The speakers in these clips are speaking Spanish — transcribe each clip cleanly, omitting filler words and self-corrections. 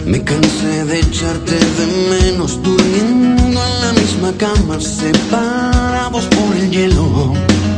Me cansé de echarte de menos, durmiendo en la misma cama, separados por el hielo.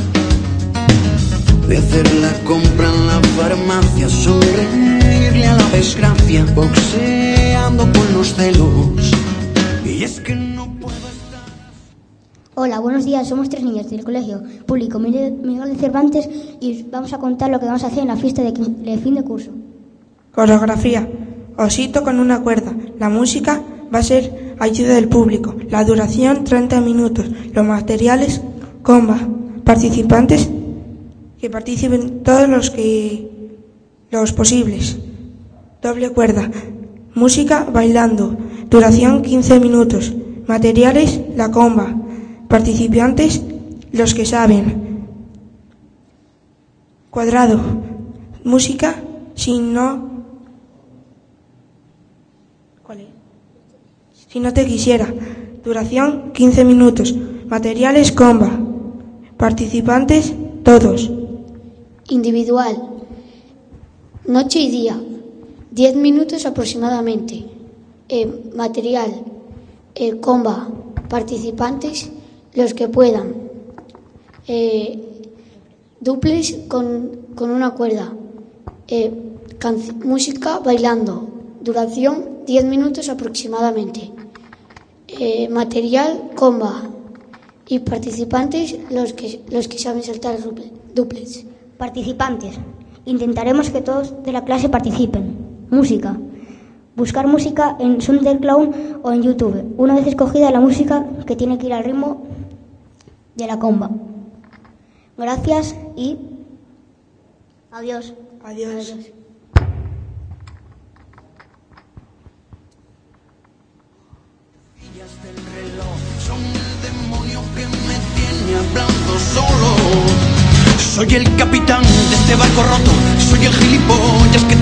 De hacer la compra en la farmacia, sonreírle a la desgracia, boxeando con los celos. Y es que no puedo estar... Hola, buenos días. Somos 3 niños del Colegio Público Miguel de Cervantes y vamos a contar lo que vamos a hacer en la fiesta de fin de curso. Coreografía. Osito con una cuerda. La música va a ser ayuda del público. La duración 30 minutos. Los materiales, comba. Participantes, que participen todos los posibles. Doble cuerda. Música bailando. Duración 15 minutos. Materiales, la comba. Participantes, los que saben. Cuadrado. Música, si no te quisiera. Duración 15 minutos. Materiales, comba. Participantes, todos. Individual. Noche y día. 10 minutos aproximadamente. Material. Comba. Participantes, los que puedan. Duples con una cuerda. Música bailando. Duración 10 minutos aproximadamente. Material, comba. Y participantes, los que saben saltar duples. Participantes. Intentaremos que todos de la clase participen. Música. Buscar música en SoundCloud o en YouTube. Una vez escogida la música, que tiene que ir al ritmo de la comba. Gracias y adiós. Adiós. Del reloj son el demonio que me tiene hablando solo. Soy el capitán de este barco roto, soy el gilipollas que